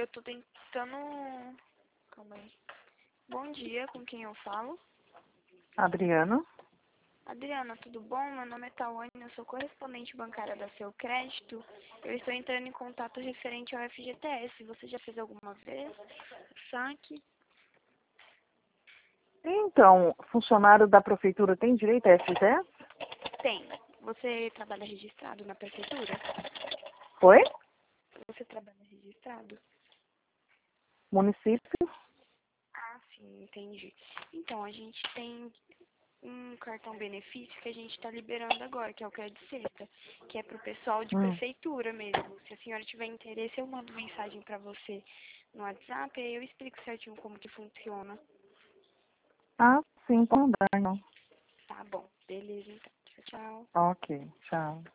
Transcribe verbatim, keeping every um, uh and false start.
tô tentando... Calma aí. Bom dia, com quem eu falo? Adriano? Adriana, tudo bom? Meu nome é Tawane, eu sou correspondente bancária da Seu Crédito. Eu estou entrando em contato referente ao F G T S. Você já fez alguma vez? Saque? Então, funcionário da prefeitura tem direito a F G T S? Tem. Você trabalha registrado na prefeitura? Oi? Você trabalha registrado? Município? Ah, sim, entendi. Então, a gente tem um cartão benefício que a gente está liberando agora, que é o Crédito Sexta, que é para o pessoal de Hum. prefeitura mesmo. Se a senhora tiver interesse, eu mando mensagem para você no WhatsApp e aí eu explico certinho como que funciona. Ah, sim, pode mandar, não. Tá bom, beleza então. Tchau, tchau. Ok, tchau.